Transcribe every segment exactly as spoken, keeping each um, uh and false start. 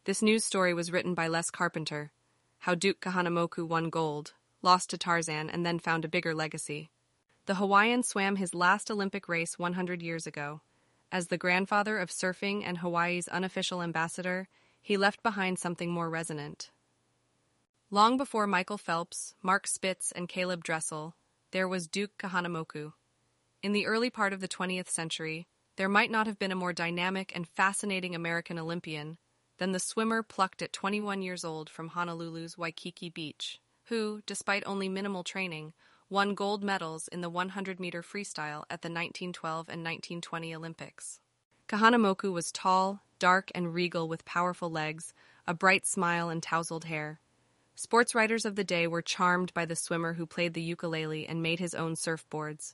This news story was written by Les Carpenter, how Duke Kahanamoku won gold, lost to Tarzan, and then found a bigger legacy. The Hawaiian swam his last Olympic race one hundred years ago. As the grandfather of surfing and Hawaii's unofficial ambassador, he left behind something more resonant. Long before Michael Phelps, Mark Spitz, and Caleb Dressel, there was Duke Kahanamoku. In the early part of the twentieth century, there might not have been a more dynamic and fascinating American Olympian than the swimmer plucked at twenty-one years old from Honolulu's Waikiki Beach, who, despite only minimal training, won gold medals in the one hundred meter freestyle at the nineteen twelve and nineteen twenty Olympics. Kahanamoku was tall, dark, and regal with powerful legs, a bright smile, and tousled hair. Sports writers of the day were charmed by the swimmer who played the ukulele and made his own surfboards.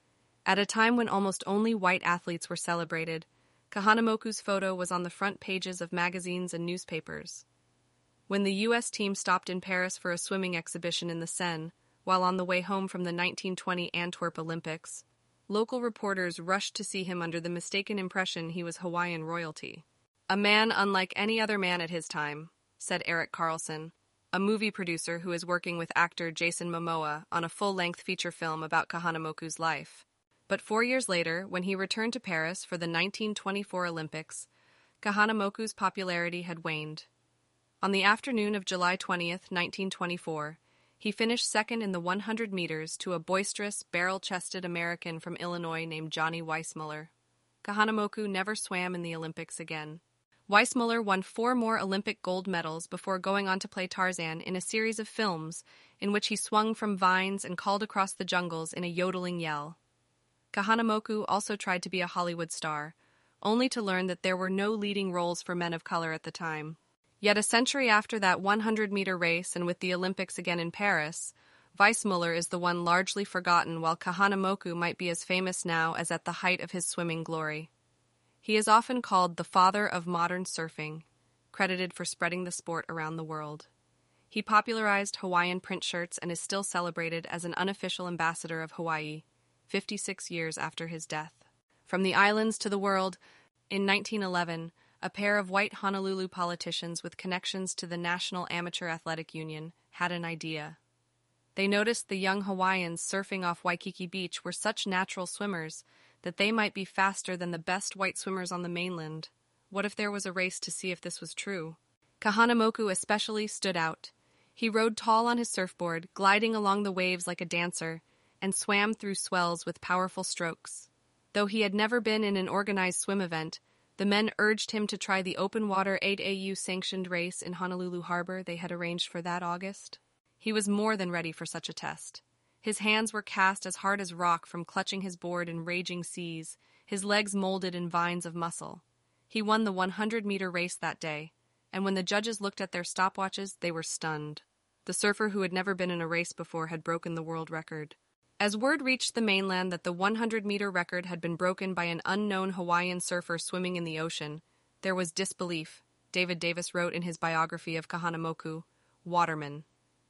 At a time when almost only white athletes were celebrated, Kahanamoku's photo was on the front pages of magazines and newspapers. When the U S team stopped in Paris for a swimming exhibition in the Seine, while on the way home from the nineteen twenty Antwerp Olympics, local reporters rushed to see him under the mistaken impression he was Hawaiian royalty. "A man unlike any other man at his time," said Eric Carlson, a movie producer who is working with actor Jason Momoa on a full-length feature film about Kahanamoku's life. But four years later, when he returned to Paris for the nineteen twenty-four Olympics, Kahanamoku's popularity had waned. On the afternoon of July twentieth, nineteen twenty-four, he finished second in the one hundred meters to a boisterous, barrel-chested American from Illinois named Johnny Weissmuller. Kahanamoku never swam in the Olympics again. Weissmuller won four more Olympic gold medals before going on to play Tarzan in a series of films in which he swung from vines and called across the jungles in a yodeling yell. Kahanamoku also tried to be a Hollywood star, only to learn that there were no leading roles for men of color at the time. Yet a century after that one hundred meter race and with the Olympics again in Paris, Weissmuller is the one largely forgotten, while Kahanamoku might be as famous now as at the height of his swimming glory. He is often called the father of modern surfing, credited for spreading the sport around the world. He popularized Hawaiian print shirts and is still celebrated as an unofficial ambassador of Hawaii, fifty-six years after his death. From the islands to the world, in nineteen eleven, a pair of white Honolulu politicians with connections to the National Amateur Athletic Union had an idea. They noticed the young Hawaiians surfing off Waikiki Beach were such natural swimmers that they might be faster than the best white swimmers on the mainland. What if there was a race to see if this was true? Kahanamoku especially stood out. He rode tall on his surfboard, gliding along the waves like a dancer, and swam through swells with powerful strokes. Though he had never been in an organized swim event, the men urged him to try the open-water eight A U-sanctioned race in Honolulu Harbor they had arranged for that August. He was more than ready for such a test. His hands were cast as hard as rock from clutching his board in raging seas, his legs molded in vines of muscle. He won the one hundred meter race that day, and when the judges looked at their stopwatches, they were stunned. The surfer who had never been in a race before had broken the world record. As word reached the mainland that the one hundred meter record had been broken by an unknown Hawaiian surfer swimming in the ocean, there was disbelief, David Davis wrote in his biography of Kahanamoku, Waterman.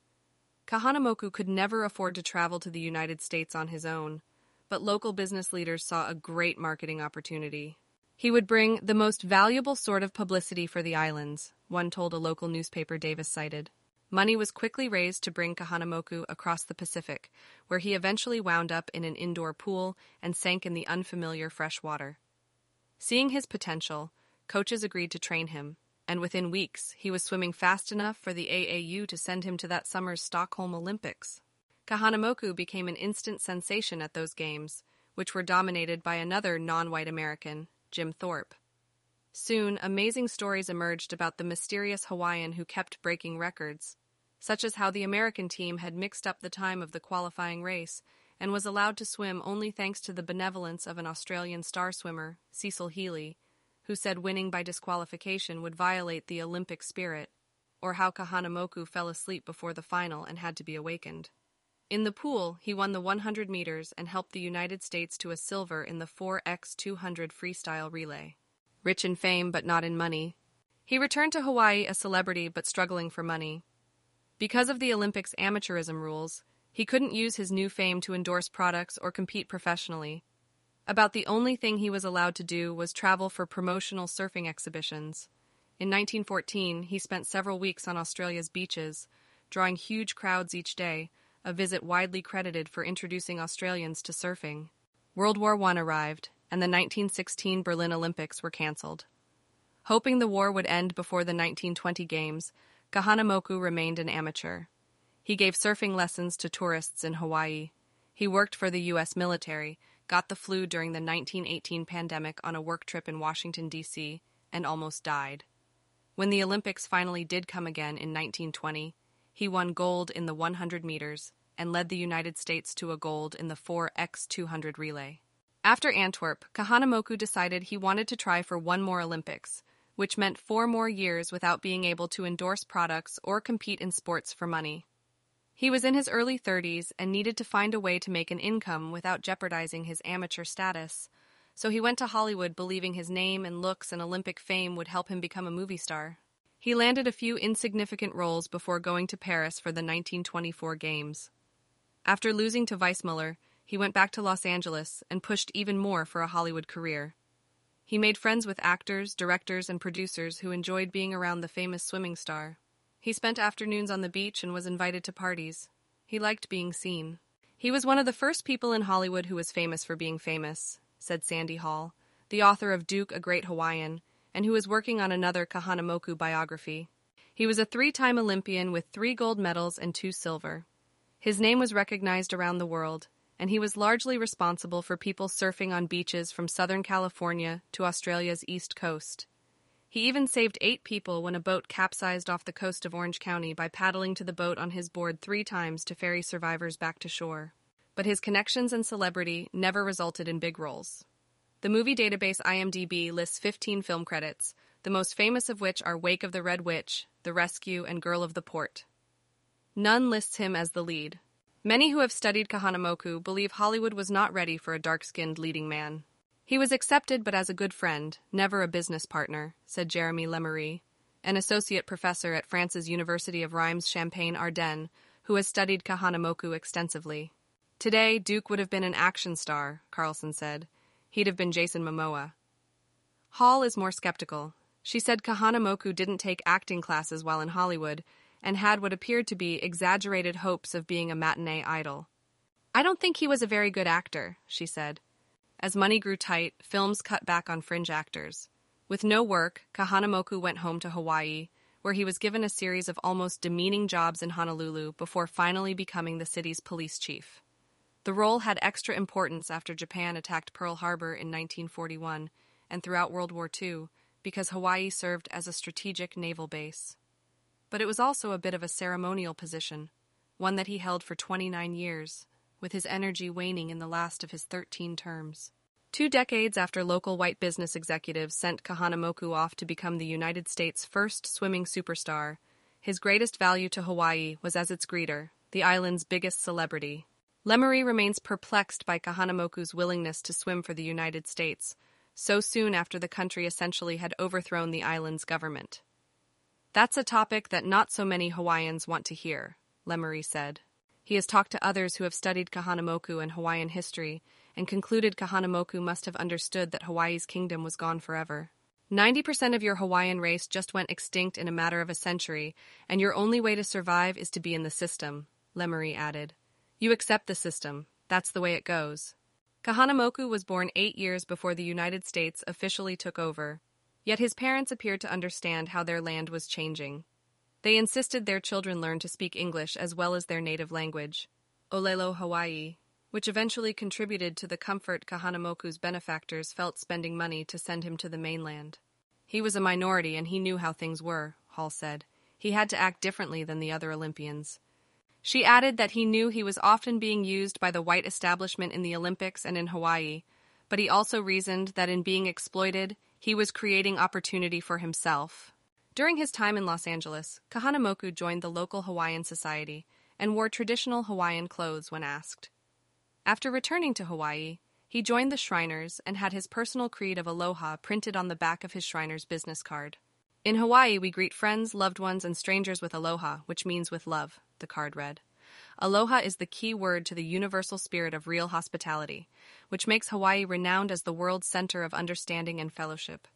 Kahanamoku could never afford to travel to the United States on his own, but local business leaders saw a great marketing opportunity. He would bring the most valuable sort of publicity for the islands, one told a local newspaper Davis cited. Money was quickly raised to bring Kahanamoku across the Pacific, where he eventually wound up in an indoor pool and sank in the unfamiliar fresh water. Seeing his potential, coaches agreed to train him, and within weeks he was swimming fast enough for the A A U to send him to that summer's Stockholm Olympics. Kahanamoku became an instant sensation at those games, which were dominated by another non-white American, Jim Thorpe. Soon, amazing stories emerged about the mysterious Hawaiian who kept breaking records, such as how the American team had mixed up the time of the qualifying race and was allowed to swim only thanks to the benevolence of an Australian star swimmer, Cecil Healy, who said winning by disqualification would violate the Olympic spirit, or how Kahanamoku fell asleep before the final and had to be awakened. In the pool, he won the one hundred meters and helped the United States to a silver in the four by two hundred freestyle relay. Rich in fame but not in money, he returned to Hawaii a celebrity but struggling for money. Because of the Olympics' amateurism rules, he couldn't use his new fame to endorse products or compete professionally. About the only thing he was allowed to do was travel for promotional surfing exhibitions. In nineteen fourteen, he spent several weeks on Australia's beaches, drawing huge crowds each day, a visit widely credited for introducing Australians to surfing. World War One arrived, and the nineteen sixteen Berlin Olympics were cancelled. Hoping the war would end before the nineteen twenty Games, Kahanamoku remained an amateur. He gave surfing lessons to tourists in Hawaii. He worked for the U S military, got the flu during the nineteen eighteen pandemic on a work trip in Washington, D C, and almost died. When the Olympics finally did come again in nineteen twenty, he won gold in the one hundred meters and led the United States to a gold in the four by two hundred relay. After Antwerp, Kahanamoku decided he wanted to try for one more Olympics, which meant four more years without being able to endorse products or compete in sports for money. He was in his early thirties and needed to find a way to make an income without jeopardizing his amateur status, so he went to Hollywood believing his name and looks and Olympic fame would help him become a movie star. He landed a few insignificant roles before going to Paris for the nineteen twenty-four Games. After losing to Weissmuller, he went back to Los Angeles and pushed even more for a Hollywood career. He made friends with actors, directors, and producers who enjoyed being around the famous swimming star. He spent afternoons on the beach and was invited to parties. He liked being seen. He was one of the first people in Hollywood who was famous for being famous, said Sandy Hall, the author of Duke, a Great Hawaiian, and who is working on another Kahanamoku biography. He was a three-time Olympian with three gold medals and two silver. His name was recognized around the world, and he was largely responsible for people surfing on beaches from Southern California to Australia's East Coast. He even saved eight people when a boat capsized off the coast of Orange County by paddling to the boat on his board three times to ferry survivors back to shore. But his connections and celebrity never resulted in big roles. The movie database I M D B lists fifteen film credits, the most famous of which are Wake of the Red Witch, The Rescue, and Girl of the Port. None lists him as the lead. Many who have studied Kahanamoku believe Hollywood was not ready for a dark-skinned leading man. He was accepted but as a good friend, never a business partner, said Jeremy Lemery, an associate professor at France's University of Reims-Champagne-Ardenne, who has studied Kahanamoku extensively. Today, Duke would have been an action star, Carlson said. He'd have been Jason Momoa. Hall is more skeptical. She said Kahanamoku didn't take acting classes while in Hollywood and had what appeared to be exaggerated hopes of being a matinee idol. I don't think he was a very good actor, she said. As money grew tight, films cut back on fringe actors. With no work, Kahanamoku went home to Hawaii, where he was given a series of almost demeaning jobs in Honolulu before finally becoming the city's police chief. The role had extra importance after Japan attacked Pearl Harbor in nineteen forty-one and throughout World War Two because Hawaii served as a strategic naval base. But it was also a bit of a ceremonial position, one that he held for twenty-nine years, with his energy waning in the last of his thirteen terms. Two decades after local white business executives sent Kahanamoku off to become the United States' first swimming superstar, his greatest value to Hawaii was as its greeter, the island's biggest celebrity. Lemery remains perplexed by Kahanamoku's willingness to swim for the United States, so soon after the country essentially had overthrown the island's government. That's a topic that not so many Hawaiians want to hear, Lemery said. He has talked to others who have studied Kahanamoku and Hawaiian history and concluded Kahanamoku must have understood that Hawaii's kingdom was gone forever. Ninety percent of your Hawaiian race just went extinct in a matter of a century, and your only way to survive is to be in the system, Lemery added. You accept the system. That's the way it goes. Kahanamoku was born eight years before the United States officially took over, yet his parents appeared to understand how their land was changing. They insisted their children learn to speak English as well as their native language, Olelo Hawaii, which eventually contributed to the comfort Kahanamoku's benefactors felt spending money to send him to the mainland. He was a minority and he knew how things were, Hall said. He had to act differently than the other Olympians. She added that he knew he was often being used by the white establishment in the Olympics and in Hawaii, but he also reasoned that in being exploited, he was creating opportunity for himself. During his time in Los Angeles, Kahanamoku joined the local Hawaiian Society and wore traditional Hawaiian clothes when asked. After returning to Hawaii, he joined the Shriners and had his personal creed of aloha printed on the back of his Shriners business card. In Hawaii, we greet friends, loved ones, and strangers with aloha, which means with love, the card read. Aloha is the key word to the universal spirit of real hospitality, which makes Hawaii renowned as the world's center of understanding and fellowship.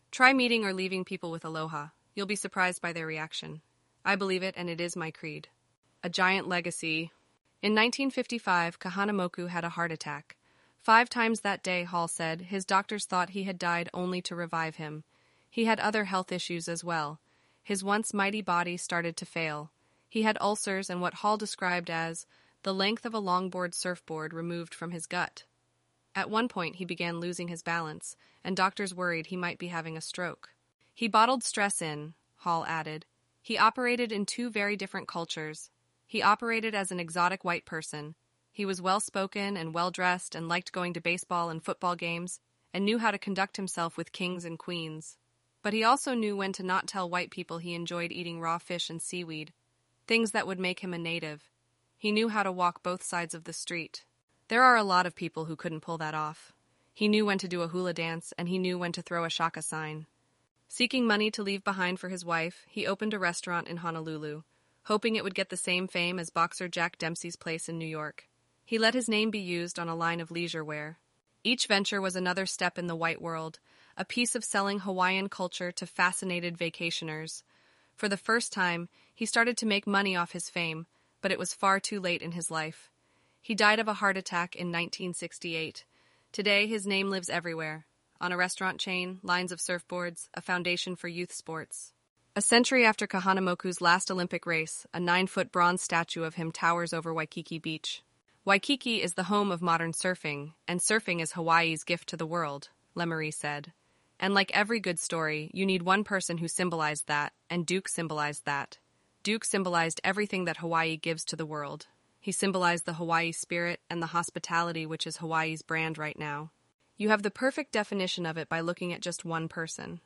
Try meeting or leaving people with aloha. You'll be surprised by their reaction. I believe it, and it is my creed. A giant legacy. In nineteen fifty-five, Kahanamoku had a heart attack. Five times that day, Hall said, his doctors thought he had died only to revive him. He had other health issues as well. His once mighty body started to fail. He had ulcers and what Hall described as the length of a longboard surfboard removed from his gut. At one point, he began losing his balance, and doctors worried he might be having a stroke. He bottled stress in, Hall added. He operated in two very different cultures. He operated as an exotic white person. He was well-spoken and well-dressed and liked going to baseball and football games and knew how to conduct himself with kings and queens. But he also knew when to not tell white people he enjoyed eating raw fish and seaweed, things that would make him a native. He knew how to walk both sides of the street. There are a lot of people who couldn't pull that off. He knew when to do a hula dance, and he knew when to throw a shaka sign. Seeking money to leave behind for his wife, he opened a restaurant in Honolulu, hoping it would get the same fame as boxer Jack Dempsey's place in New York. He let his name be used on a line of leisure wear. Each venture was another step in the white world, a piece of selling Hawaiian culture to fascinated vacationers. For the first time, he started to make money off his fame, but it was far too late in his life. He died of a heart attack in nineteen sixty-eight. Today, his name lives everywhere. On a restaurant chain, lines of surfboards, a foundation for youth sports. A century after Kahanamoku's last Olympic race, a nine-foot bronze statue of him towers over Waikiki Beach. Waikiki is the home of modern surfing, and surfing is Hawaii's gift to the world, Lemery said. And like every good story, you need one person who symbolized that, and Duke symbolized that. Duke symbolized everything that Hawaii gives to the world. He symbolized the Hawaii spirit and the hospitality which is Hawaii's brand right now. You have the perfect definition of it by looking at just one person.